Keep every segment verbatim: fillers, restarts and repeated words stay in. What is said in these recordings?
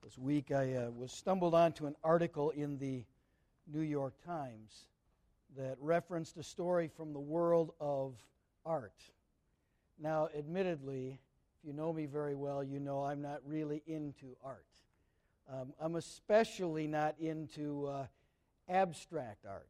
This week I uh, was stumbled onto an article in the New York Times that referenced a story from the world of art. Now, admittedly, if you know me very well, you know I'm not really into art. Um, I'm especially not into uh, abstract art.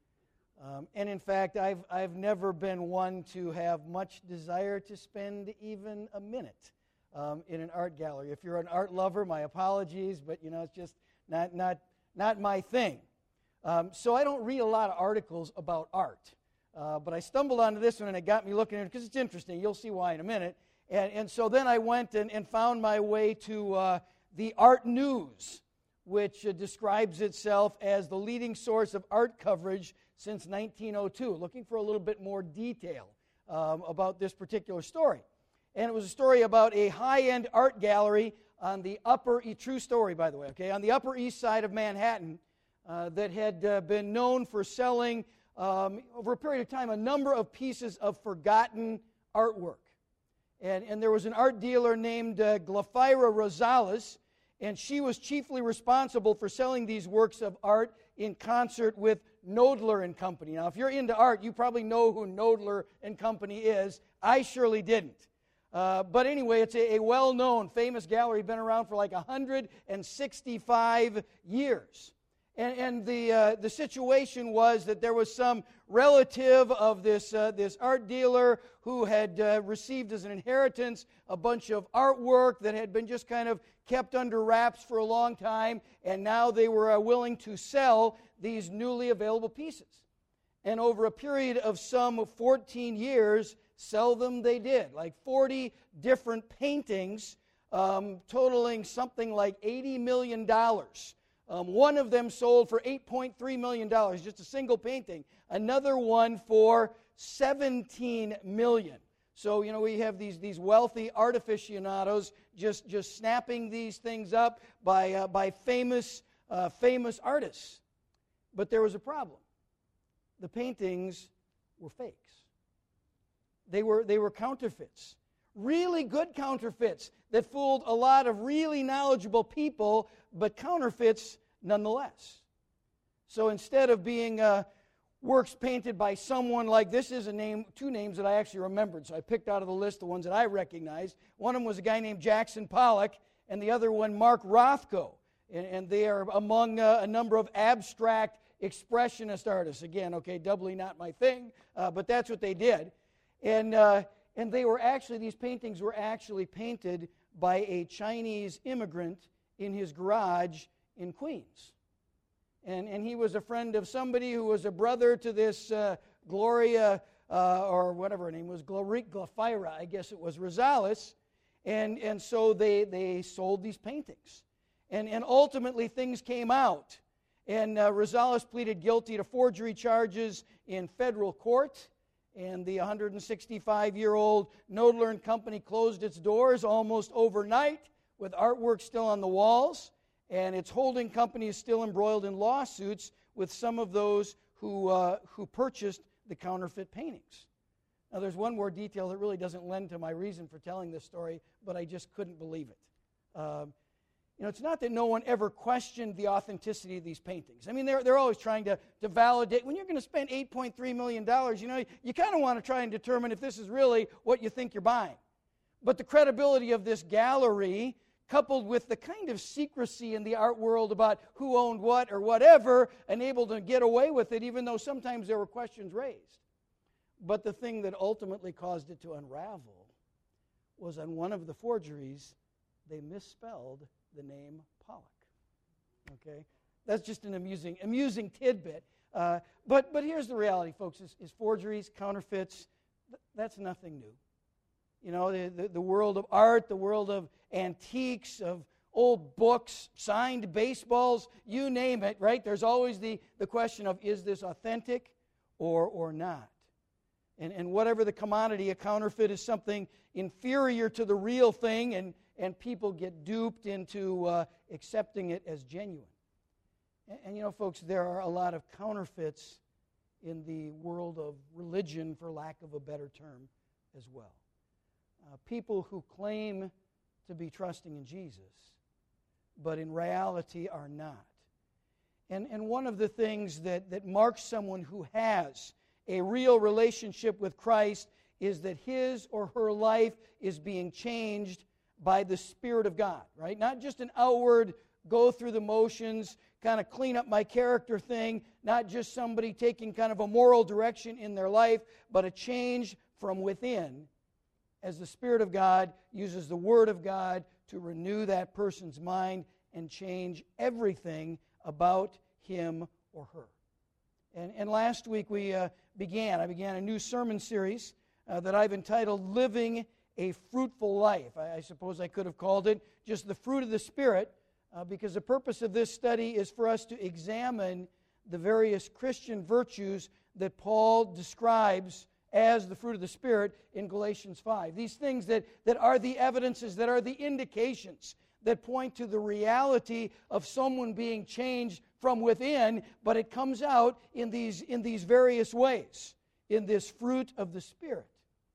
Um, and in fact, I've, I've never been one to have much desire to spend even a minute um, in an art gallery. If you're an art lover, my apologies, but you know it's just not, not, not my thing. Um, so I don't read a lot of articles about art. Uh, but I stumbled onto this one and it got me looking at it because it's interesting. You'll see why in a minute. And, and so then I went and, and found my way to uh, the Art News, which uh, describes itself as the leading source of art coverage since nineteen oh two, looking for a little bit more detail um, about this particular story. And it was a story about a high-end art gallery on the upper, true story by the way, okay, on the Upper East Side of Manhattan uh, that had uh, been known for selling, um, over a period of time, a number of pieces of forgotten artwork. And, and there was an art dealer named uh, Glafira Rosales, and she was chiefly responsible for selling these works of art in concert with Knoedler and Company. Now, if you're into art, you probably know who Knoedler and Company is. I surely didn't. Uh, but anyway, it's a, a well-known, famous gallery, been around for like one hundred sixty-five years. And, and the uh, the situation was that there was some relative of this uh, this art dealer who had uh, received as an inheritance a bunch of artwork that had been just kind of kept under wraps for a long time, and now they were uh, willing to sell these newly available pieces. And over a period of some fourteen years, sell them they did, like forty different paintings, um, totaling something like eighty million dollars. Um, one of them sold for eight point three million dollars, just a single painting. Another one for seventeen million dollars. So, you know, we have these, these wealthy art aficionados just, just snapping these things up by, uh, by famous, uh, famous artists. But there was a problem. The paintings were fakes. They were, they were counterfeits. Really good counterfeits that fooled a lot of really knowledgeable people, but counterfeits nonetheless. So instead of being uh, works painted by someone like this, is a name, two names that I actually remembered. So I picked out of the list the ones that I recognized. One of them was a guy named Jackson Pollock, and the other one Mark Rothko. And, and they are among uh, a number of abstract expressionist artists. Again, okay, doubly not my thing, uh, but that's what they did. And uh, and they were actually, these paintings were actually painted by a Chinese immigrant in his garage in Queens. And, and he was a friend of somebody who was a brother to this uh, Gloria, uh, or whatever her name was, Glafira, I guess it was, Rosales. And, and so they, they sold these paintings. And, and ultimately things came out. And uh, Rosales pleaded guilty to forgery charges in federal court. And the one hundred sixty-five-year-old Knoedler and Company closed its doors almost overnight with artwork still on the walls. And its holding company is still embroiled in lawsuits with some of those who, uh, who purchased the counterfeit paintings. Now, there's one more detail that really doesn't lend to my reason for telling this story, but I just couldn't believe it. Um, You know, it's not that no one ever questioned the authenticity of these paintings. I mean, they're, they're always trying to, to validate. When you're going to spend eight point three million dollars, you know, you kind of want to try and determine if this is really what you think you're buying. But the credibility of this gallery, coupled with the kind of secrecy in the art world about who owned what or whatever, enabled them to get away with it, even though sometimes there were questions raised. But the thing that ultimately caused it to unravel was on one of the forgeries, they misspelled the name Pollock. Okay? That's just an amusing amusing tidbit. Uh, but but here's the reality, folks, is, is forgeries, counterfeits, th- that's nothing new. You know, the, the, the world of art, the world of antiques, of old books, signed baseballs, you name it, right? There's always the, the question of, is this authentic or, or not? And, and whatever the commodity, a counterfeit is something inferior to the real thing, and and people get duped into uh, accepting it as genuine. And, and you know, folks, there are a lot of counterfeits in the world of religion, for lack of a better term, as well. Uh, people who claim to be trusting in Jesus, but in reality are not. And, and one of the things that, that marks someone who has a real relationship with Christ is that his or her life is being changed by the Spirit of God, right? Not just an outward, go through the motions, kind of clean up my character thing, not just somebody taking kind of a moral direction in their life, but a change from within as the Spirit of God uses the Word of God to renew that person's mind and change everything about him or her. And, and last week we uh, began, I began a new sermon series uh, that I've entitled Living a Fruitful Life. I, I suppose I could have called it just the fruit of the Spirit, uh, because the purpose of this study is for us to examine the various Christian virtues that Paul describes as the fruit of the Spirit in Galatians five. These things that, that are the evidences, that are the indications that point to the reality of someone being changed from within, but it comes out in these, in these various ways, in this fruit of the Spirit.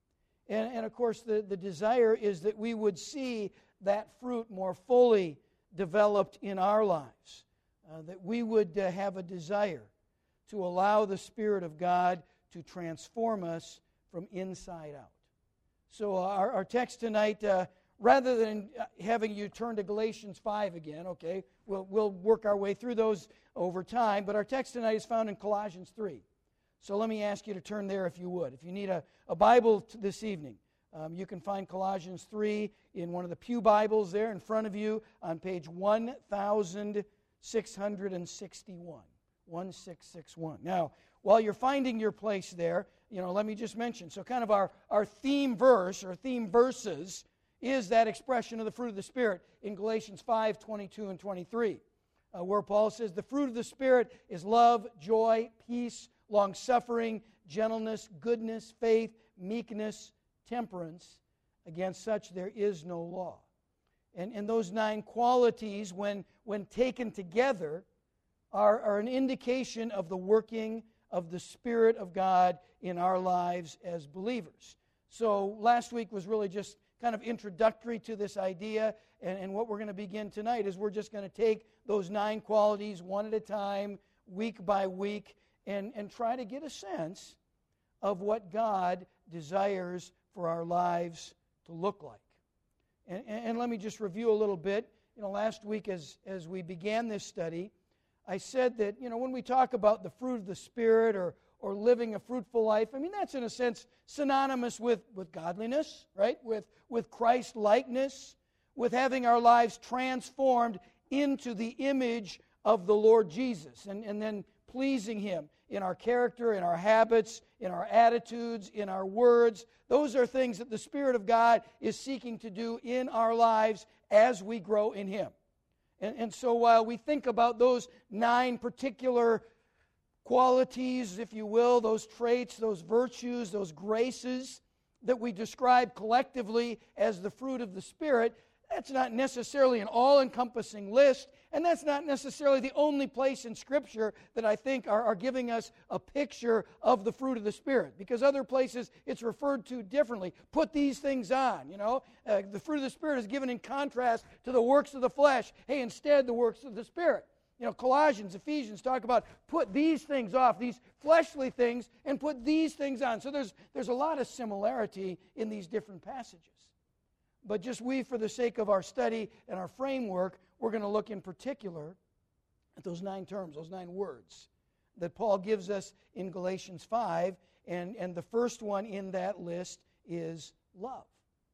And, and of course, the, the desire is that we would see that fruit more fully developed in our lives, uh, that we would uh, have a desire to allow the Spirit of God to transform us from inside out. So uh, our, our text tonight, uh, rather than having you turn to Galatians five again, okay, we'll, we'll work our way through those over time, but our text tonight is found in Colossians three. So let me ask you to turn there if you would. If you need a, a Bible t- this evening, um, you can find Colossians three in one of the pew Bibles there in front of you on page one thousand six hundred sixty-one. one six six one. Now, while you're finding your place there, you know, let me just mention, so kind of our, our theme verse or theme verses is that expression of the fruit of the Spirit in Galatians five, twenty-two and twenty-three, uh, where Paul says, the fruit of the Spirit is love, joy, peace, long-suffering, gentleness, goodness, faith, meekness, temperance. Against such there is no law. And, and those nine qualities, when, when taken together, are, are an indication of the working of the Spirit of God in our lives as believers. So last week was really just kind of introductory to this idea, and, and what we're going to begin tonight is we're just going to take those nine qualities one at a time, week by week, and, and try to get a sense of what God desires for our lives to look like. And, and, and let me just review a little bit. You know, last week as, as we began this study, I said that, you know, when we talk about the fruit of the Spirit or or living a fruitful life, I mean, that's in a sense synonymous with, with godliness, right? With, with Christ-likeness, with having our lives transformed into the image of the Lord Jesus, and, and then pleasing Him in our character, in our habits, in our attitudes, in our words. Those are things that the Spirit of God is seeking to do in our lives as we grow in Him. And, and so while we think about those nine particular qualities, if you will, those traits, those virtues, those graces that we describe collectively as the fruit of the Spirit, that's not necessarily an all-encompassing list, and that's not necessarily the only place in Scripture that I think are, are giving us a picture of the fruit of the Spirit, because other places it's referred to differently. Put these things on, you know. Uh, the fruit of the Spirit is given in contrast to the works of the flesh. Hey, instead, the works of the Spirit. You know, Colossians, Ephesians talk about put these things off, these fleshly things, and put these things on. So there's, there's a lot of similarity in these different passages. But just we, for the sake of our study and our framework, we're going to look in particular at those nine terms, those nine words that Paul gives us in Galatians five. And, and the first one in that list is love.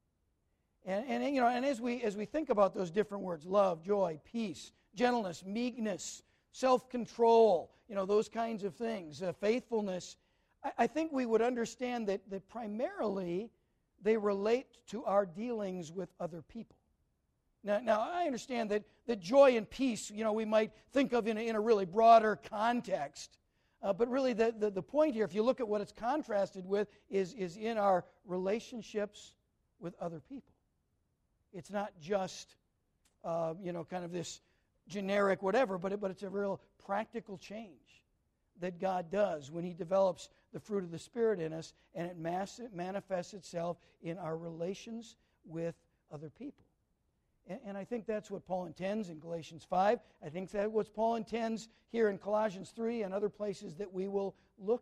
And, and you know, and as we as we think about those different words, love, joy, peace, gentleness, meekness, self-control, you know, those kinds of things, uh, faithfulness, I, I think we would understand that, that primarily they relate to our dealings with other people. Now, now I understand that, that joy and peace, you know, we might think of in a, in a really broader context, uh, but really the, the, the point here, if you look at what it's contrasted with, is, is in our relationships with other people. It's not just, uh, you know, kind of this generic whatever, but, it, but it's a real practical change that God does when He develops the fruit of the Spirit in us, and it, mass, it manifests itself in our relations with other people. And, and I think that's what Paul intends in Galatians five. I think that's what Paul intends here in Colossians three and other places that we will look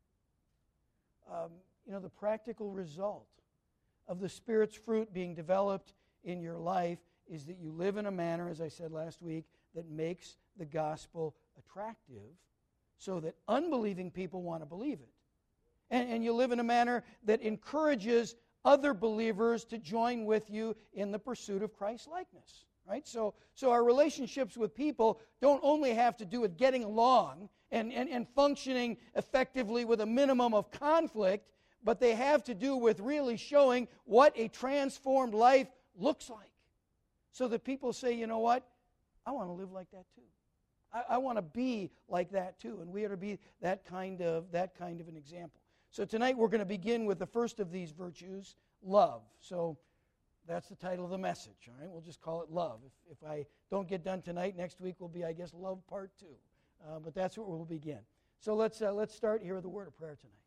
at. Um, you know, the practical result of the Spirit's fruit being developed in your life is that you live in a manner, as I said last week, that makes the gospel attractive so that unbelieving people want to believe it. And, and you live in a manner that encourages other believers to join with you in the pursuit of Christ-likeness. Right? So, so our relationships with people don't only have to do with getting along and, and, and functioning effectively with a minimum of conflict, but they have to do with really showing what a transformed life looks like. So that people say, you know what? I want to live like that too. I, I want to be like that too. And we are to be that kind of that kind of an example. So tonight we're going to begin with the first of these virtues, love. So that's the title of the message. All right, we'll just call it love. If, if I don't get done tonight, next week will be, I guess, love part two. Uh, but that's where we'll begin. So let's uh, let's start here with a word of prayer tonight.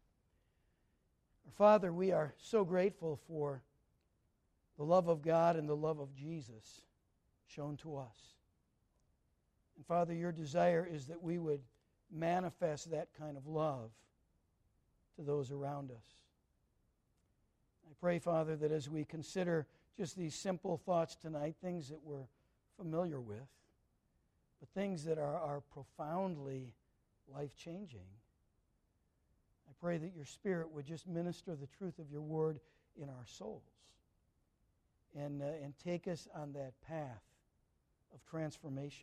Our Father, we are so grateful for the love of God and the love of Jesus shown to us. And Father, your desire is that we would manifest that kind of love to those around us. I pray, Father, that as we consider just these simple thoughts tonight, things that we're familiar with, but things that are, are profoundly life-changing, I pray that your Spirit would just minister the truth of your word in our souls and, uh, and take us on that path of transformation,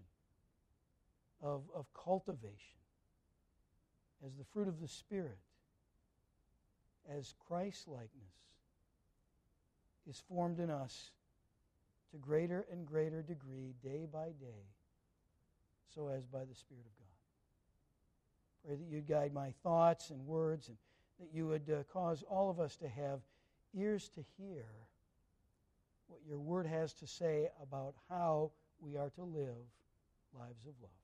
of, of cultivation, as the fruit of the Spirit, as Christ-likeness is formed in us to greater and greater degree, day by day, so as by the Spirit of God. Pray that you'd guide my thoughts and words, and that you would uh, cause all of us to have ears to hear what your word has to say about how we are to live lives of love.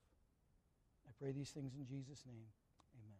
I pray these things in Jesus' name. Amen.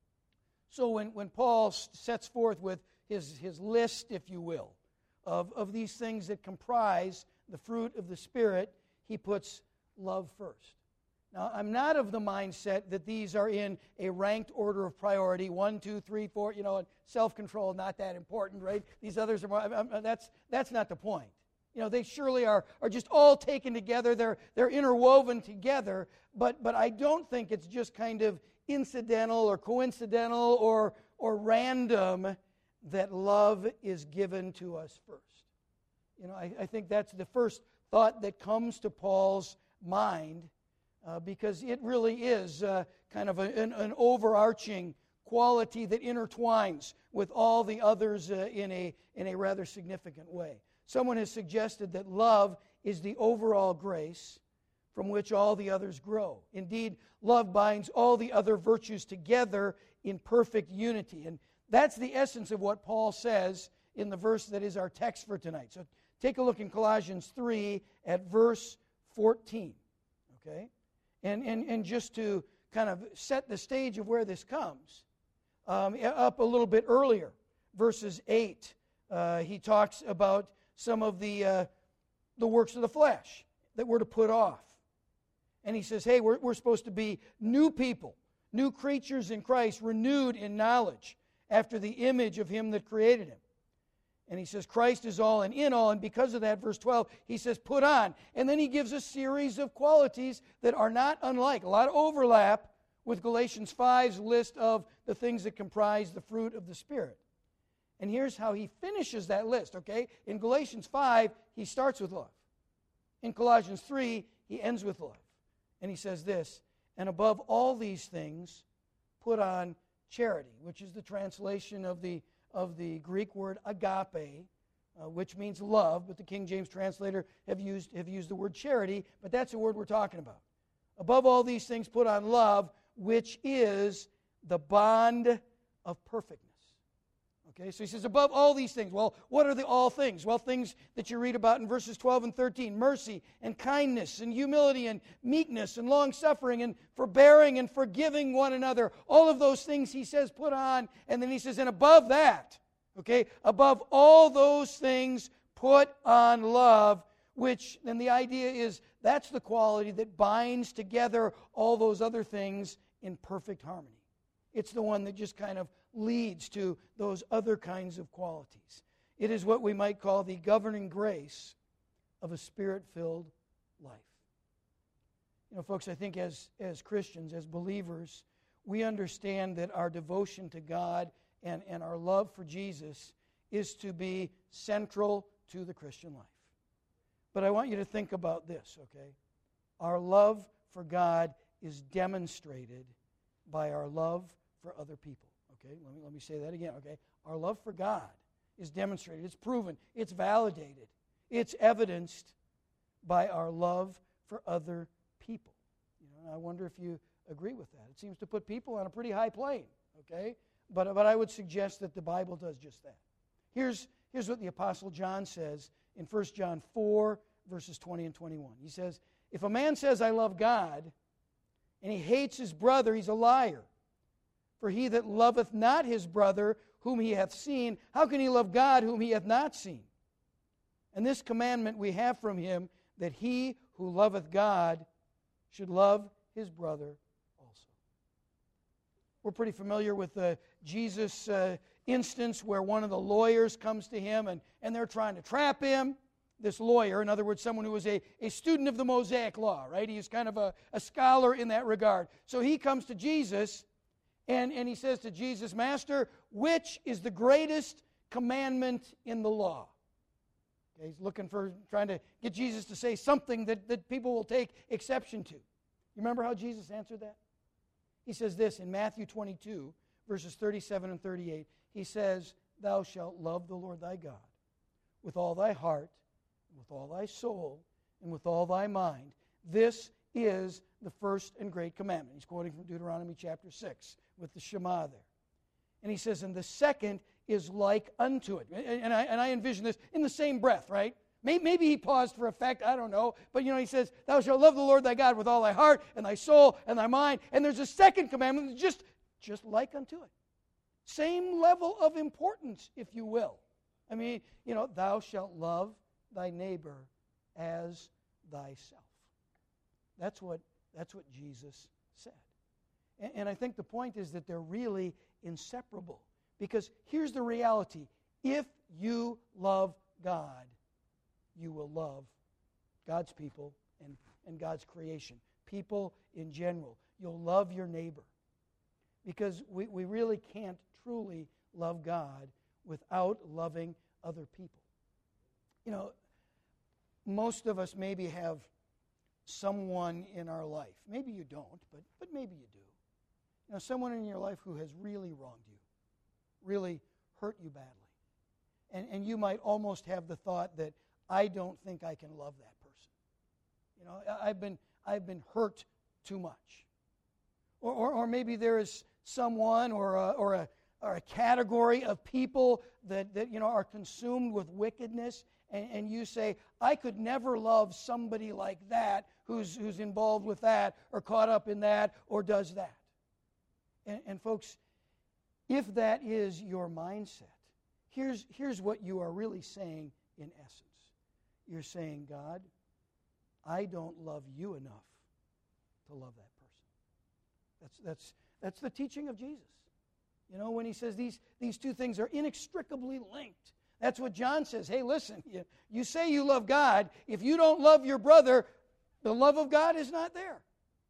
So when, when Paul sets forth with his, his list, if you will, of, of these things that comprise the fruit of the Spirit, he puts love first. Now, I'm not of the mindset that these are in a ranked order of priority, one, two, three, four, you know, and self-control, not that important, right? These others are more, I'm, I'm, that's, that's not the point. You know, they surely are, are just all taken together. They're, they're interwoven together, but, but I don't think it's just kind of incidental or coincidental or, or random that love is given to us first. You know, I, I think that's the first thought that comes to Paul's mind, uh, because it really is uh, kind of a, an, an overarching quality that intertwines with all the others uh, in a in a rather significant way. Someone has suggested that love is the overall grace from which all the others grow. Indeed, love binds all the other virtues together in perfect unity. And that's the essence of what Paul says in the verse that is our text for tonight. So take a look in Colossians three at verse fourteen. Okay? And, and, and just to kind of set the stage of where this comes, um, up a little bit earlier, verses eight, uh, he talks about some of the, uh, the works of the flesh that we're to put off. And he says, hey, we're, we're supposed to be new people, new creatures in Christ, renewed in knowledge after the image of him that created him. And he says, Christ is all and in all. And because of that, verse twelve, he says, put on. And then he gives a series of qualities that are not unlike, a lot of overlap with Galatians five's list of the things that comprise the fruit of the Spirit. And here's how he finishes that list, okay? In Galatians five, he starts with love. In Colossians three, he ends with love. And he says this, and above all these things, put on charity, which is the translation of the of the Greek word agape, uh, which means love, but the King James translator have used have used the word charity, but that's the word we're talking about. Above all these things, put on love, which is the bond of perfectness. Okay, so he says, above all these things. Well, what are the all things? Well, things that you read about in verses twelve and thirteen. Mercy and kindness and humility and meekness and long-suffering and forbearing and forgiving one another. All of those things he says put on. And then he says, and above that, okay, above all those things, put on love, which then the idea is that's the quality that binds together all those other things in perfect harmony. It's the one that just kind of leads to those other kinds of qualities. It is what we might call the governing grace of a Spirit-filled life. You know, folks, I think as, as Christians, as believers, we understand that our devotion to God and, and our love for Jesus is to be central to the Christian life. But I want you to think about this, okay? Our love for God is demonstrated by our love for other people. Okay, let me, let me say that again, okay? Our love for God is demonstrated, it's proven, it's validated, it's evidenced by our love for other people. You know, and I wonder if you agree with that. It seems to put people on a pretty high plane, okay? But, but I would suggest that the Bible does just that. Here's, here's what the Apostle John says in First John four, verses twenty and twenty-one. He says, if a man says, I love God, and he hates his brother, he's a liar. For he that loveth not his brother whom he hath seen, how can he love God whom he hath not seen? And this commandment we have from him, that he who loveth God should love his brother also. We're pretty familiar with the Jesus uh, instance where one of the lawyers comes to him and, and they're trying to trap him. This lawyer, in other words, someone who was a, a student of the Mosaic Law, right? He's kind of a, a scholar in that regard. So he comes to Jesus and, and he says to Jesus, Master, which is the greatest commandment in the law? Okay, he's looking for, trying to get Jesus to say something that, that people will take exception to. You remember how Jesus answered that? He says this in Matthew twenty-two, verses thirty-seven and thirty-eight. He says, Thou shalt love the Lord thy God with all thy heart, with all thy soul, and with all thy mind. This is the first and great commandment. He's quoting from Deuteronomy chapter six with the Shema there. And he says, and the second is like unto it. And I, and I envision this in the same breath, right? Maybe he paused for effect, I don't know. But, you know, he says, Thou shalt love the Lord thy God with all thy heart and thy soul and thy mind. And there's a second commandment that's just, just like unto it. Same level of importance, if you will. I mean, you know, thou shalt love thy neighbor as thyself. That's what, that's what Jesus said. And, and I think the point is that they're really inseparable. Because here's the reality. If you love God, you will love God's people and, and God's creation. People in general. You'll love your neighbor. Because we, we really can't truly love God without loving other people. You know, most of us maybe have someone in our life. Maybe you don't, but, but maybe you do. You know, someone in your life who has really wronged you, really hurt you badly. And, and you might almost have the thought that, I don't think I can love that person. You know, I've been, I've been hurt too much. Or, or, or maybe there is someone or a, or a, or a category of people that, that you know, are consumed with wickedness, and, and you say, I could never love somebody like that who's, who's involved with that or caught up in that or does that. And, and folks, if that is your mindset, here's, here's what you are really saying in essence. You're saying, God, I don't love you enough to love that person. That's, that's, that's the teaching of Jesus. You know, when he says these, these two things are inextricably linked. That's what John says. Hey, listen, you, you say you love God. If you don't love your brother, the love of God is not there.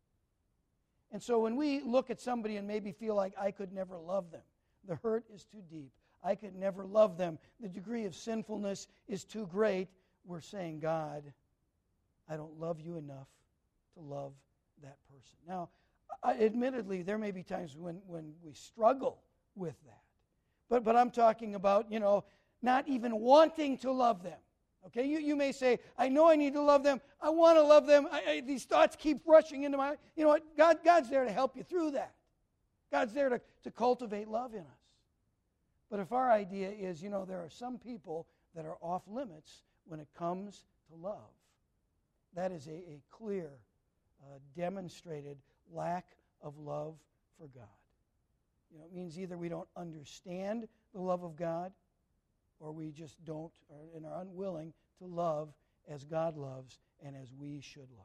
And so when we look at somebody and maybe feel like I could never love them, the hurt is too deep. I could never love them. The degree of sinfulness is too great. We're saying, God, I don't love you enough to love that person. Now, I, admittedly, there may be times when, when we struggle with that. But, but I'm talking about, you know, not even wanting to love them. Okay, you, you may say, I know I need to love them. I want to love them. I, I, these thoughts keep rushing into my... You know what? God, God's there to help you through that. God's there to, to cultivate love in us. But if our idea is, you know, there are some people that are off limits when it comes to love, that is a, a clear, uh, demonstrated lack of love for God. You know, it means either we don't understand the love of God, or we just don't or, and are unwilling to love as God loves and as we should love.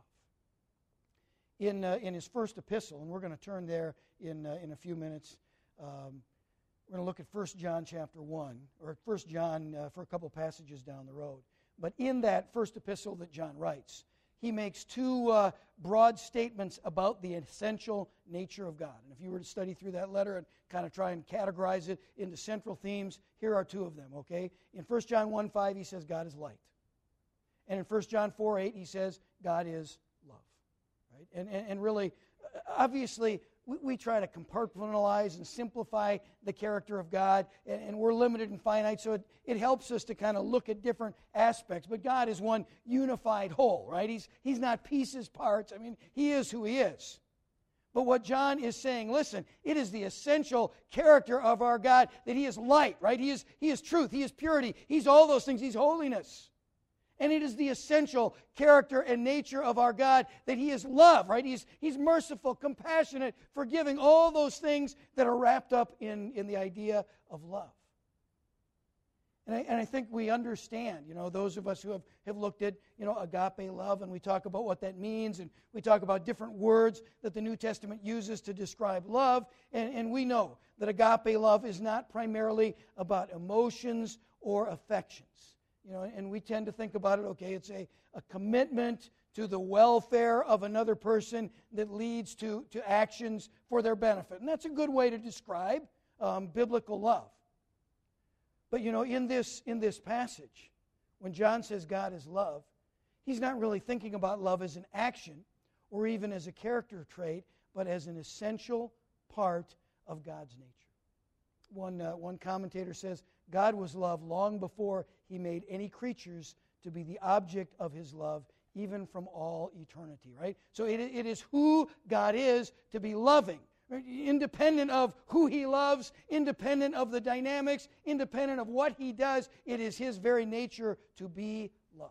In, uh, in his first epistle, and we're going to turn there in, uh, in a few minutes, um, we're going to look at First John chapter one, or First John uh, for a couple passages down the road. But in that first epistle that John writes, he makes two uh, broad statements about the essential nature of God. And if you were to study through that letter and kind of try and categorize it into central themes, here are two of them, okay? In First John one five, he says God is light. And in First John four eight, he says God is love. Right? And, and, and really, obviously, we, we try to compartmentalize and simplify the character of God, and, and we're limited and finite, so it, it helps us to kind of look at different aspects. But God is one unified whole, right? He's, he's not pieces, parts. I mean, He is who He is. But what John is saying, listen, it is the essential character of our God that He is light, right? He is, he is truth. He is purity. He's all those things. He's holiness. And it is the essential character and nature of our God that He is love, right? He's, he's merciful, compassionate, forgiving, all those things that are wrapped up in, in the idea of love. And I, and I think we understand, you know, those of us who have, have looked at, you know, agape love, and we talk about what that means, and we talk about different words that the New Testament uses to describe love, and, and we know that agape love is not primarily about emotions or affections. You know, and we tend to think about it, okay, it's a, a commitment to the welfare of another person that leads to, to actions for their benefit. And that's a good way to describe um, biblical love. But, you know, in this, in this passage, when John says God is love, he's not really thinking about love as an action or even as a character trait, but as an essential part of God's nature. One, uh, one commentator says, God was love long before He made any creatures to be the object of His love, even from all eternity, right? So it, it is who God is to be loving, right? Independent of who He loves, independent of the dynamics, independent of what He does. It is His very nature to be love.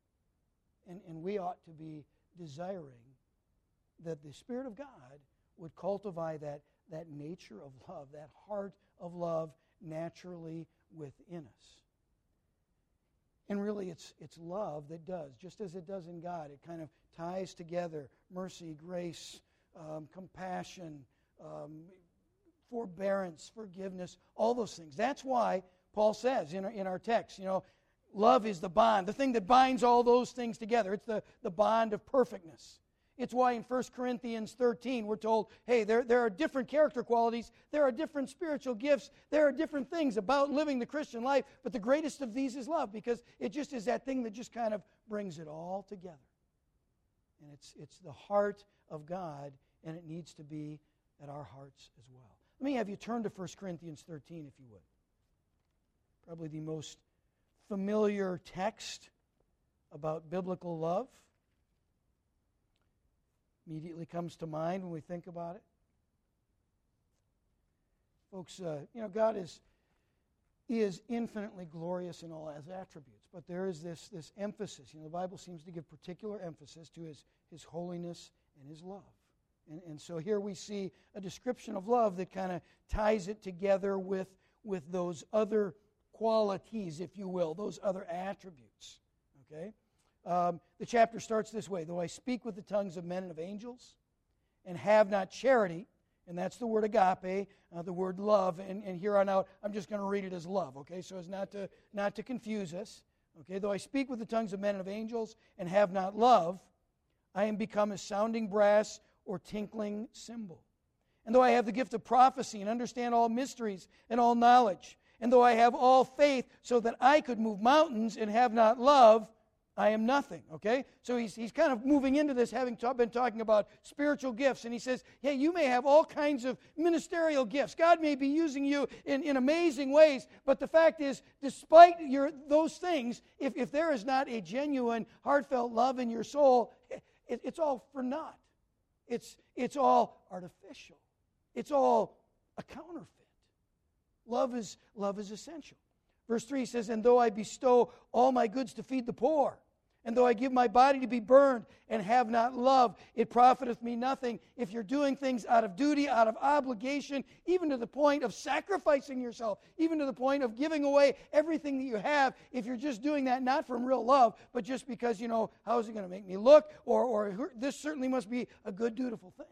And, and we ought to be desiring that the Spirit of God would cultivate that, that nature of love, that heart of love naturally within us. And really, it's it's love that does, just as it does in God. It kind of ties together mercy, grace, um, compassion, um, forbearance, forgiveness, all those things. That's why Paul says in our, in our text, you know, love is the bond, the thing that binds all those things together. It's the, the bond of perfectness. It's why in First Corinthians thirteen we're told, hey, there, there are different character qualities, there are different spiritual gifts, there are different things about living the Christian life, but the greatest of these is love, because it just is that thing that just kind of brings it all together. And it's, it's the heart of God, and it needs to be at our hearts as well. Let me have you turn to First Corinthians thirteen, if you would. Probably the most familiar text about biblical love. Immediately comes to mind when we think about it. Folks, uh, you know, God is, is infinitely glorious in all His attributes, but there is this, this emphasis. You know, the Bible seems to give particular emphasis to His, his holiness and His love. And, and so here we see a description of love that kind of ties it together with, with those other qualities, if you will, those other attributes. Okay? Um, the chapter starts this way: though I speak with the tongues of men and of angels and have not charity, and that's the word agape, uh, the word love, and, and here on out I'm just going to read it as love, okay, so as not to, not to confuse us. Okay, though I speak with the tongues of men and of angels and have not love, I am become as sounding brass or tinkling cymbal. And though I have the gift of prophecy and understand all mysteries and all knowledge, and though I have all faith so that I could move mountains and have not love, I am nothing, okay? So he's, he's kind of moving into this, having ta- been talking about spiritual gifts, and he says, hey, you may have all kinds of ministerial gifts. God may be using you in, in amazing ways, but the fact is, despite your those things, if, if there is not a genuine, heartfelt love in your soul, it, it's all for naught. It's, it's all artificial. It's all a counterfeit. Love is, love is essential. Verse three says, and though I bestow all my goods to feed the poor, And though I give my body to be burned and have not love, it profiteth me nothing. If you're doing things out of duty, out of obligation, even to the point of sacrificing yourself, even to the point of giving away everything that you have, if you're just doing that not from real love, but just because, you know, how is it going to make me look? Or, or this certainly must be a good, dutiful thing.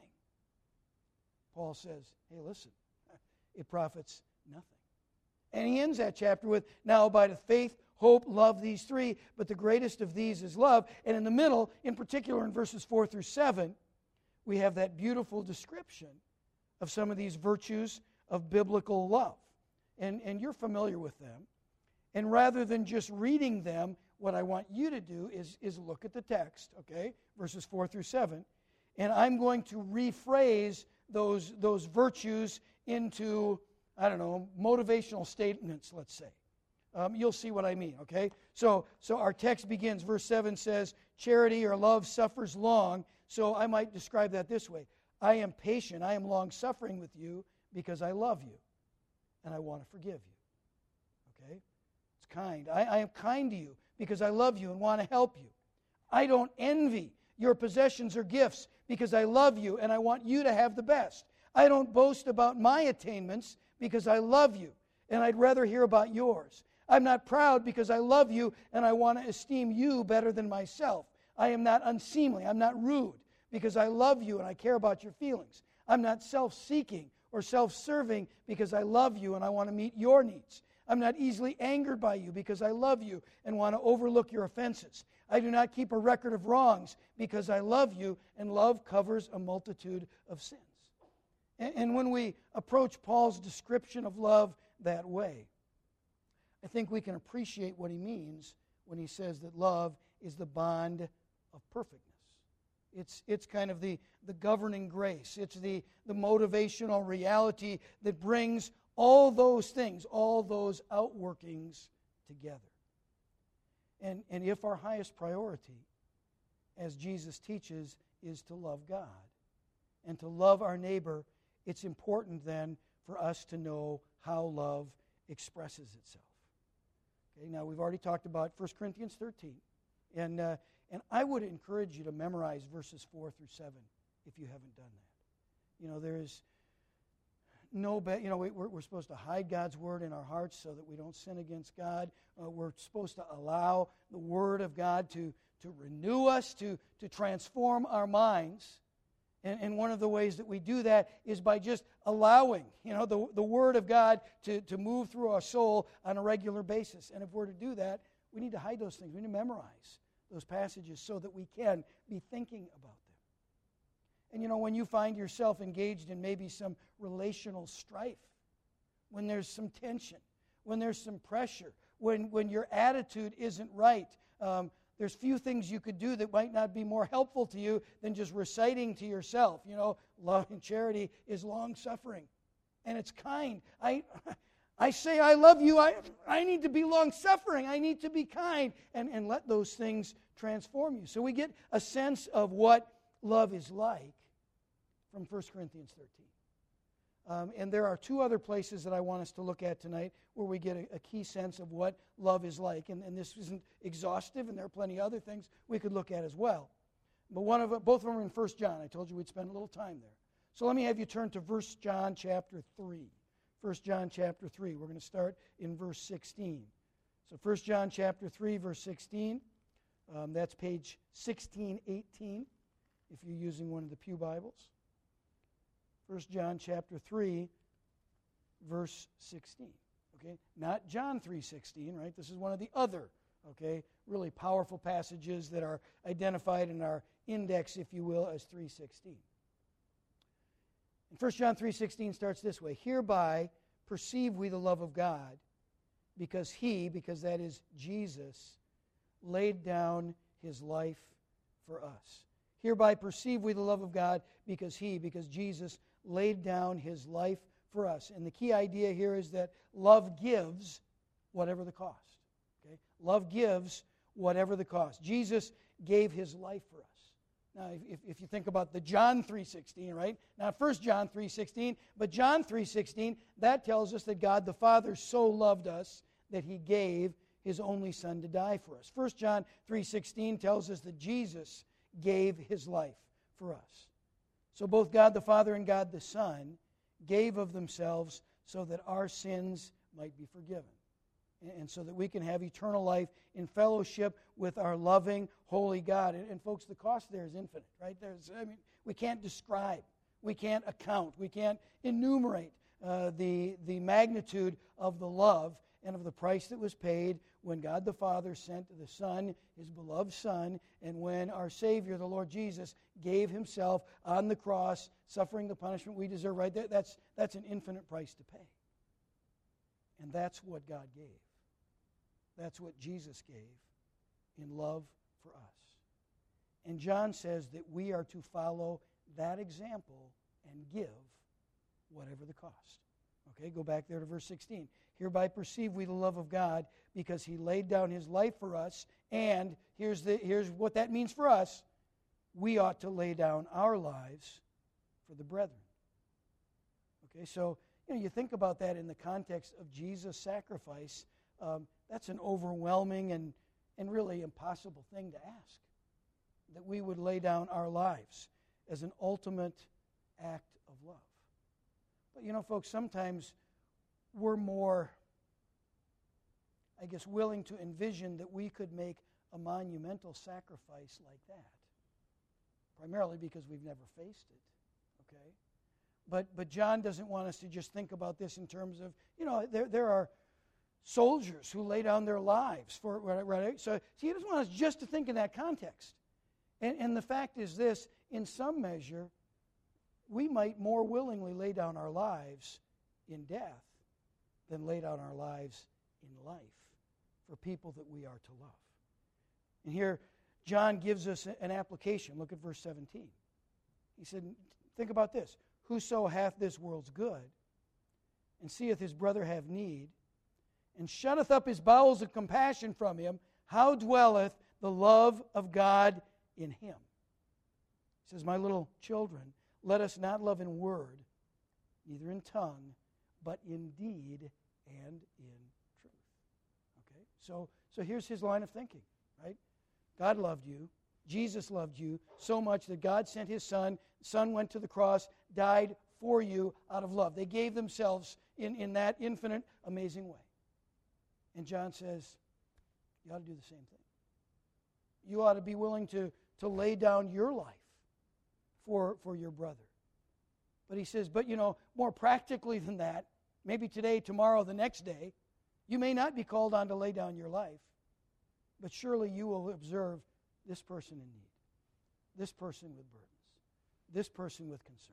Paul says, hey, listen, it profits nothing. And he ends that chapter with, now abideth faith, hope, love, these three, but the greatest of these is love. And in the middle, in particular in verses four through seven, we have that beautiful description of some of these virtues of biblical love. And, and you're familiar with them. And rather than just reading them, what I want you to do is, is look at the text, okay, verses four through seven, and I'm going to rephrase those, those virtues into, I don't know, motivational statements, let's say. Um, you'll see what I mean, okay? So, so our text begins, verse seven says, charity or love suffers long. So I might describe that this way. I am patient, I am long-suffering with you because I love you and I want to forgive you, okay? It's kind. I, I am kind to you because I love you and want to help you. I don't envy your possessions or gifts because I love you and I want you to have the best. I don't boast about my attainments because I love you and I'd rather hear about yours. I'm not proud because I love you and I want to esteem you better than myself. I am not unseemly. I'm not rude because I love you and I care about your feelings. I'm not self-seeking or self-serving because I love you and I want to meet your needs. I'm not easily angered by you because I love you and want to overlook your offenses. I do not keep a record of wrongs because I love you, and love covers a multitude of sins. And, and when we approach Paul's description of love that way, I think we can appreciate what he means when he says that love is the bond of perfectness. It's, it's kind of the, the governing grace. It's the, the motivational reality that brings all those things, all those outworkings together. And, and if our highest priority, as Jesus teaches, is to love God and to love our neighbor, it's important then for us to know how love expresses itself. Okay, now we've already talked about First Corinthians thirteen, and uh, and I would encourage you to memorize verses four through seven if you haven't done that. You know, there is no, be- you know, we, we're, we're supposed to hide God's word in our hearts so that we don't sin against God. Uh, we're supposed to allow the word of God to to renew us, to to transform our minds. And, and one of the ways that we do that is by just allowing, you know, the, the Word of God to, to move through our soul on a regular basis. And if we're to do that, we need to hide those things. We need to memorize those passages so that we can be thinking about them. And, you know, when you find yourself engaged in maybe some relational strife, when there's some tension, when there's some pressure, when, when your attitude isn't right, um, there's few things you could do that might not be more helpful to you than just reciting to yourself. You know, love and charity is long-suffering, and it's kind. I I say I love you. I, I need to be long-suffering. I need to be kind, and, and let those things transform you. So we get a sense of what love is like from First Corinthians thirteen. Um, and there are two other places that I want us to look at tonight where we get a, a key sense of what love is like. And, and this isn't exhaustive, and there are plenty of other things we could look at as well. But one of both of them are in First John. I told you we'd spend a little time there. So let me have you turn to First John chapter three. First John chapter three. We're going to start in verse sixteen. So First John chapter three, verse sixteen. Um, that's page sixteen eighteen if you're using one of the Pew Bibles. First John chapter three, verse sixteen. Okay? Not John three sixteen, right? This is one of the other, okay, really powerful passages that are identified in our index, if you will, as three sixteen. And First John three sixteen starts this way. Hereby perceive we the love of God, because He, because that is Jesus, laid down His life for us. Hereby perceive we the love of God, because He, because Jesus, laid down His life for us. And the key idea here is that love gives whatever the cost. Okay? Love gives whatever the cost. Jesus gave His life for us. Now, if, if you think about the John three sixteen, right? Not First John three sixteen, but John three sixteen, that tells us that God the Father so loved us that He gave His only Son to die for us. First John three sixteen tells us that Jesus gave His life for us. So both God the Father and God the Son gave of themselves so that our sins might be forgiven, and so that we can have eternal life in fellowship with our loving, holy God. And, and folks, the cost there is infinite, right? There's, I mean, we can't describe, we can't account, we can't enumerate uh, the, the magnitude of the love and of the price that was paid when God the Father sent the Son, His beloved Son, and when our Savior, the Lord Jesus, gave Himself on the cross, suffering the punishment we deserve. Right there, that's, that's an infinite price to pay. And that's what God gave. That's what Jesus gave in love for us. And John says that we are to follow that example and give whatever the cost. Okay, go back there to verse sixteen. Hereby perceive we the love of God, because He laid down His life for us, and here's, the, here's what that means for us. We ought to lay down our lives for the brethren. Okay, so you know, you think about that in the context of Jesus' sacrifice, um, that's an overwhelming and, and really impossible thing to ask, that we would lay down our lives as an ultimate act of love. But you know, folks, sometimes we're more, I guess, willing to envision that we could make a monumental sacrifice like that, primarily because we've never faced it, okay? But but John doesn't want us to just think about this in terms of, you know, there, there are soldiers who lay down their lives for, right? So, so he doesn't want us just to think in that context. And, and the fact is this, in some measure, we might more willingly lay down our lives in death than lay down our lives in life for people that we are to love. And here, John gives us an application. Look at verse seventeen. He said, think about this. Whoso hath this world's good, and seeth his brother have need, and shutteth up his bowels of compassion from him, how dwelleth the love of God in him? He says, my little children, let us not love in word, neither in tongue, but in deed and in truth. Okay? So, so here's his line of thinking, right? God loved you. Jesus loved you so much that God sent His Son. The Son went to the cross, died for you out of love. They gave themselves in, in that infinite, amazing way. And John says, you ought to do the same thing. You ought to be willing to, to lay down your life for, for your brother. But he says, but you know, more practically than that, maybe today, tomorrow, the next day, you may not be called on to lay down your life, but surely you will observe this person in need, this person with burdens, this person with concerns.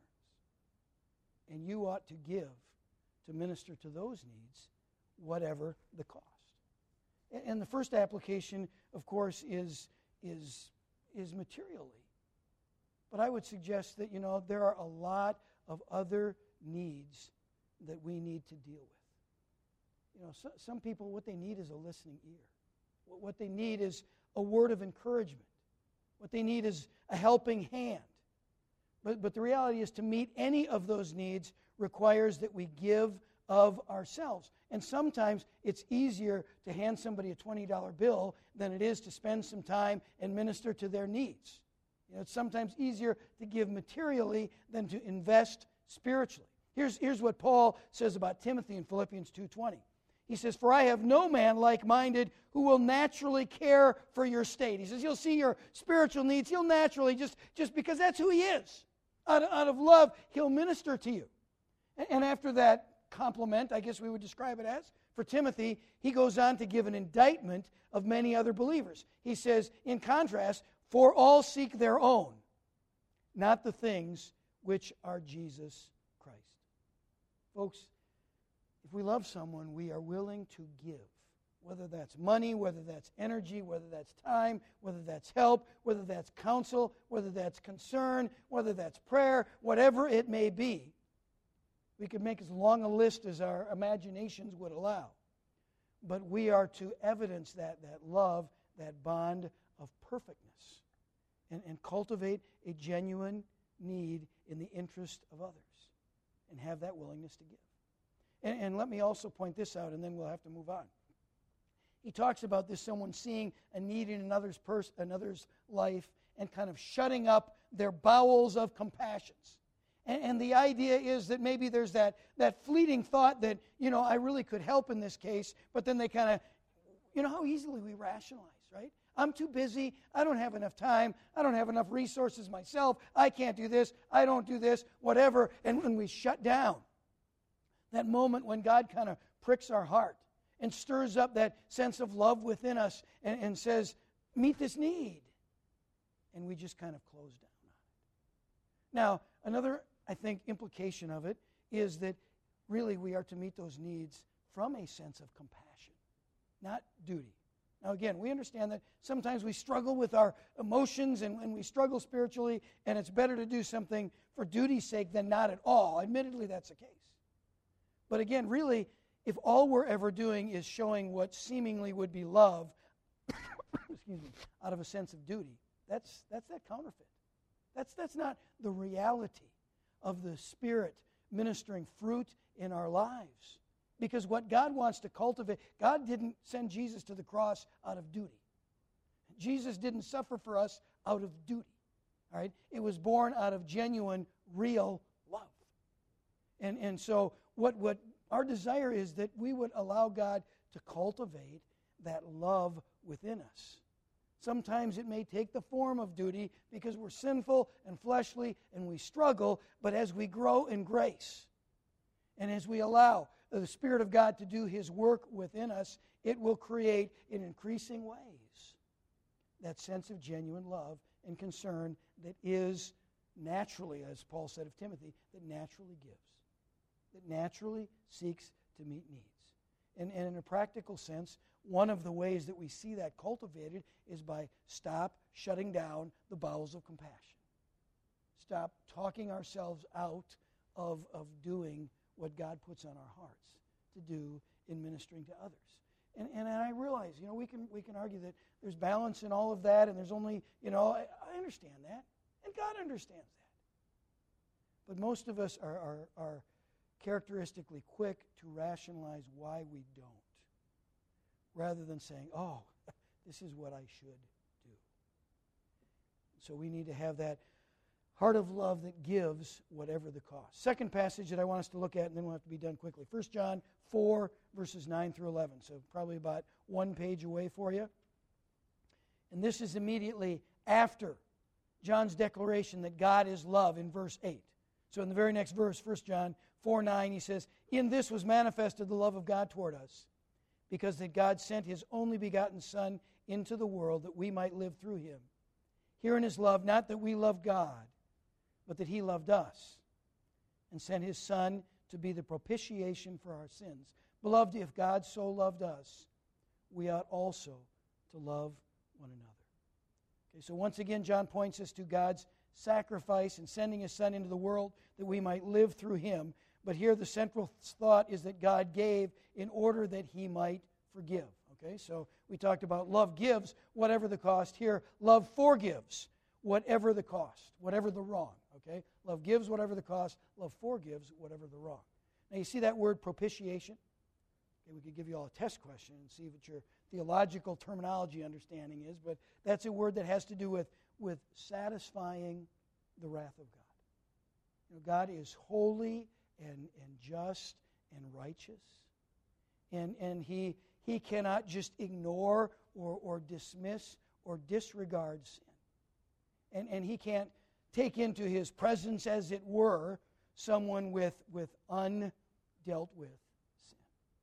And you ought to give to minister to those needs, whatever the cost. And the first application, of course, is, is, is materially. But I would suggest that, you know, there are a lot of other needs that we need to deal with. You know, so, some people, what they need is a listening ear. What they need is a word of encouragement. What they need is a helping hand. But, but the reality is, to meet any of those needs requires that we give of ourselves. And sometimes it's easier to hand somebody a twenty dollar bill than it is to spend some time and minister to their needs. You know, it's sometimes easier to give materially than to invest spiritually. Here's, here's what Paul says about Timothy in Philippians two twenty. He says, for I have no man like-minded who will naturally care for your state. He says, you'll see your spiritual needs. He'll naturally, just, just because that's who he is. Out of, out of love, he'll minister to you. And, and after that compliment, I guess we would describe it as, for Timothy, he goes on to give an indictment of many other believers. He says, in contrast, for all seek their own, not the things which are Jesus Christ. Folks, if we love someone, we are willing to give, whether that's money, whether that's energy, whether that's time, whether that's help, whether that's counsel, whether that's concern, whether that's prayer, whatever it may be. We could make as long a list as our imaginations would allow. But we are to evidence that, that love, that bond of perfectness, and, and cultivate a genuine need in the interest of others, and have that willingness to give. And, and let me also point this out, and then we'll have to move on. he talks about this, someone seeing a need in another's pers- another's life and kind of shutting up their bowels of compassions. And, and the idea is that maybe there's that, that fleeting thought that, you know, I really could help in this case, but then they kind of, you know how easily we rationalize, right? I'm too busy. I don't have enough time. I don't have enough resources myself. I can't do this. I don't do this, whatever. And when we shut down, that moment when God kind of pricks our heart and stirs up that sense of love within us and, and says, meet this need. And we just kind of close down on it. Now, another, I think, implication of it is that really we are to meet those needs from a sense of compassion, not duty. Now, again, we understand that sometimes we struggle with our emotions and, and we struggle spiritually, and it's better to do something for duty's sake than not at all. Admittedly, that's the case. But again, really, if all we're ever doing is showing what seemingly would be love, excuse me, out of a sense of duty, that's that's that counterfeit. That's that's not the reality of the Spirit ministering fruit in our lives. Because what God wants to cultivate, God didn't send Jesus to the cross out of duty. Jesus didn't suffer for us out of duty. All right? It was born out of genuine, real love. And and so what, what our desire is that we would allow God to cultivate that love within us. Sometimes it may take the form of duty because we're sinful and fleshly and we struggle, but as we grow in grace and as we allow the Spirit of God to do His work within us, it will create in increasing ways that sense of genuine love and concern that is naturally, as Paul said of Timothy, that naturally gives, that naturally seeks to meet needs. And, and in a practical sense, one of the ways that we see that cultivated is by stop shutting down the bowels of compassion. Stop talking ourselves out of, of doing what God puts on our hearts to do in ministering to others. And, and I realize, you know, we can we can argue that there's balance in all of that, and there's only, you know, I, I understand that, and God understands that. But most of us are, are, are characteristically quick to rationalize why we don't, rather than saying, oh, this is what I should do. So we need to have that heart of love that gives whatever the cost. Second passage that I want us to look at, and then we'll have to be done quickly. First John four, verses nine through eleven. So probably about one page away for you. And this is immediately after John's declaration that God is love in verse eight. So in the very next verse, First John four nine, he says, in this was manifested the love of God toward us, because that God sent His only begotten Son into the world that we might live through Him. Herein is love, not that we love God, but that He loved us and sent His Son to be the propitiation for our sins. Beloved, if God so loved us, we ought also to love one another. Okay, so once again, John points us to God's sacrifice in sending His Son into the world that we might live through Him. But here the central thought is that God gave in order that He might forgive. Okay, so we talked about love gives, whatever the cost. Here, love forgives, whatever the cost, whatever the wrong. Okay, love gives whatever the cost. Love forgives whatever the wrong. Now you see that word propitiation? Okay, we could give you all a test question and see what your theological terminology understanding is, but that's a word that has to do with, with satisfying the wrath of God. You know, God is holy and, and just and righteous, and, and he, he cannot just ignore or, or dismiss or disregard sin. And, and He can't take into His presence, as it were, someone with, with undealt with sin.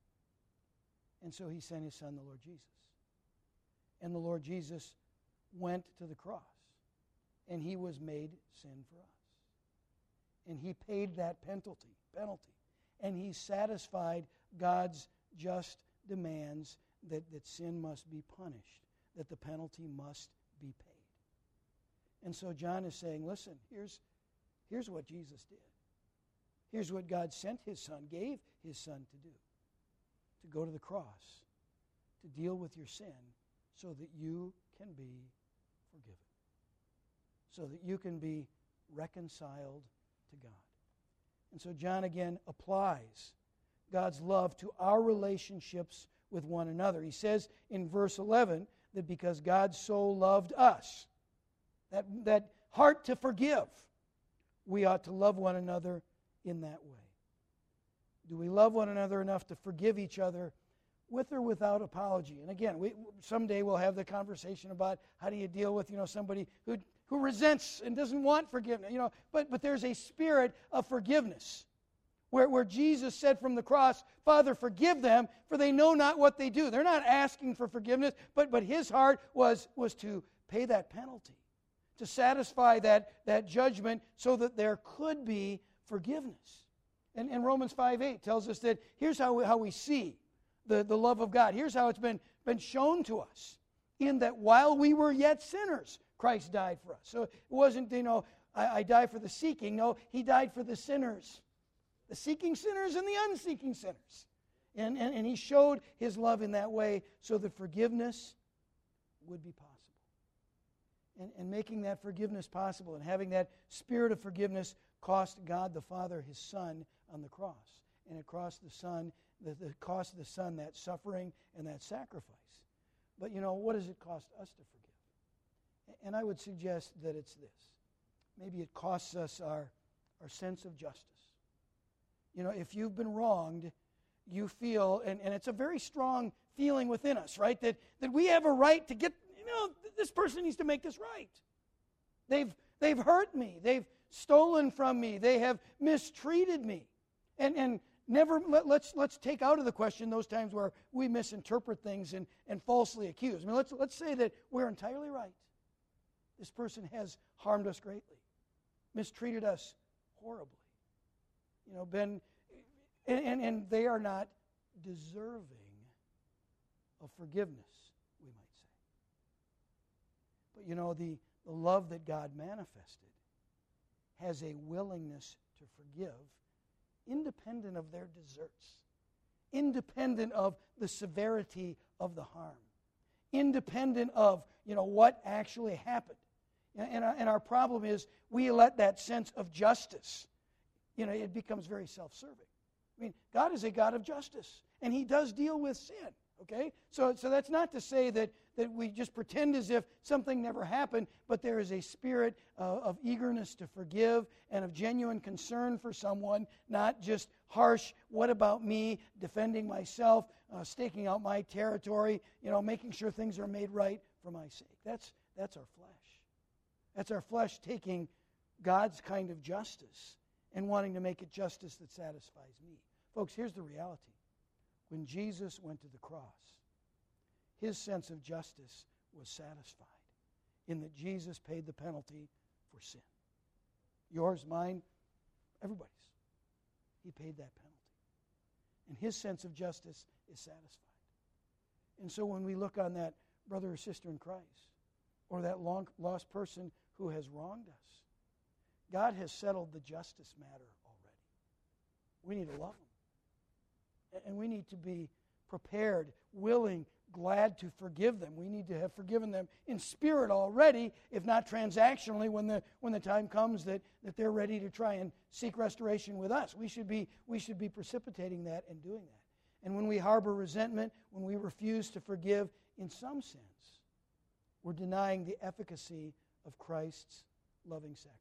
And so He sent His Son, the Lord Jesus. And the Lord Jesus went to the cross, and He was made sin for us. And He paid that penalty, penalty. And He satisfied God's just demands that, that sin must be punished, that the penalty must be paid. And so John is saying, listen, here's, here's what Jesus did. Here's what God sent His Son, gave His Son to do. To go to the cross, to deal with your sin so that you can be forgiven. So that you can be reconciled to God. And so John again applies God's love to our relationships with one another. He says in verse eleven that because God so loved us, that, that heart to forgive, we ought to love one another in that way. Do we love one another enough to forgive each other with or without apology? And again, we, someday we'll have the conversation about how do you deal with, you know, somebody who who resents and doesn't want forgiveness. You know, but but there's a spirit of forgiveness where, where Jesus said from the cross, Father, forgive them, for they know not what they do. They're not asking for forgiveness, but but his heart was was to pay that penalty, to satisfy that, that judgment so that there could be forgiveness. And, and Romans five eight tells us that here's how we, how we see the, the love of God. Here's how it's been, been shown to us, in that while we were yet sinners, Christ died for us. So it wasn't, you know, I, I die for the seeking. No, he died for the sinners, the seeking sinners and the unseeking sinners. And, and, and he showed his love in that way so that forgiveness would be possible. And, and making that forgiveness possible and having that spirit of forgiveness cost God the Father his Son on the cross. And it cost the Son, the, the cost the Son that suffering and that sacrifice. But you know, what does it cost us to forgive? And I would suggest that it's this. Maybe it costs us our, our sense of justice. You know, if you've been wronged, you feel, and, and it's a very strong feeling within us, right? That, that we have a right to get, you know, this person needs to make this right. They've, they've hurt me. They've stolen from me. They have mistreated me. And, and never, let, let's, let's take out of the question those times where we misinterpret things and, and falsely accuse. I mean, let's, let's say that we're entirely right. This person has harmed us greatly, mistreated us horribly. You know, been, and, and, and they are not deserving of forgiveness, we might say. But you know, the, the love that God manifested has a willingness to forgive independent of their deserts, independent of the severity of the harm, independent of, you know, what actually happened. And our, and our problem is we let that sense of justice, you know, it becomes very self-serving. I mean, God is a God of justice, and he does deal with sin, okay? So, so that's not to say that, that we just pretend as if something never happened, but there is a spirit uh, of eagerness to forgive and of genuine concern for someone, not just harsh, what about me, defending myself, uh, staking out my territory, you know, making sure things are made right for my sake. That's, that's our flesh. That's our flesh taking God's kind of justice and wanting to make it justice that satisfies me. Folks, here's the reality. When Jesus went to the cross, his sense of justice was satisfied in that Jesus paid the penalty for sin. Yours, mine, everybody's. He paid that penalty. And his sense of justice is satisfied. And so when we look on that brother or sister in Christ, or that long lost person who has wronged us, God has settled the justice matter already. We need to love them. And we need to be prepared, willing, glad to forgive them. We need to have forgiven them in spirit already, if not transactionally, when the when the time comes that, that they're ready to try and seek restoration with us. We should be we should be precipitating that and doing that. And when we harbor resentment, when we refuse to forgive, in some sense, we're denying the efficacy of Christ's loving sacrifice.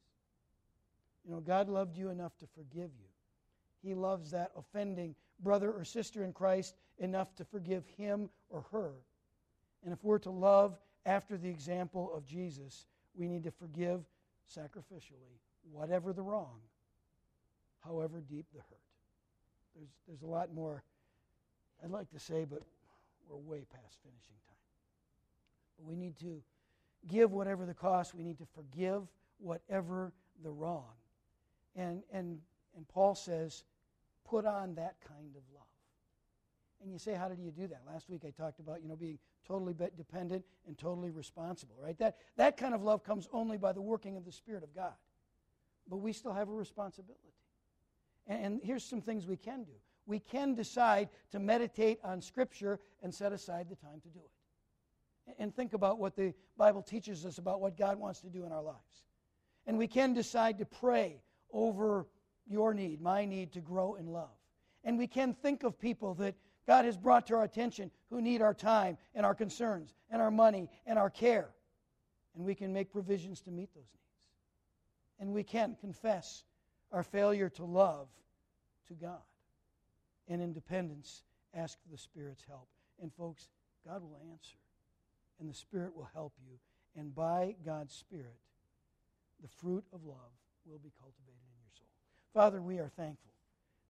You know, God loved you enough to forgive you. He loves that offending brother or sister in Christ enough to forgive him or her. And if we're to love after the example of Jesus, we need to forgive sacrificially, whatever the wrong, however deep the hurt. There's, there's a lot more I'd like to say, but we're way past finishing time. But we need to give whatever the cost. We need to forgive whatever the wrong. And, and, and Paul says, put on that kind of love. And you say, how did you do that? Last week I talked about, you know, being totally dependent and totally responsible, right? That, that kind of love comes only by the working of the Spirit of God. But we still have a responsibility. And, and here's some things we can do. We can decide to meditate on Scripture and set aside the time to do it. And think about what the Bible teaches us about what God wants to do in our lives. And we can decide to pray over your need, my need to grow in love. And we can think of people that God has brought to our attention who need our time and our concerns and our money and our care. And we can make provisions to meet those needs. And we can confess our failure to love to God. And in dependence, ask for the Spirit's help. And folks, God will answer. And the Spirit will help you. And by God's Spirit, the fruit of love will be cultivated in your soul. Father, we are thankful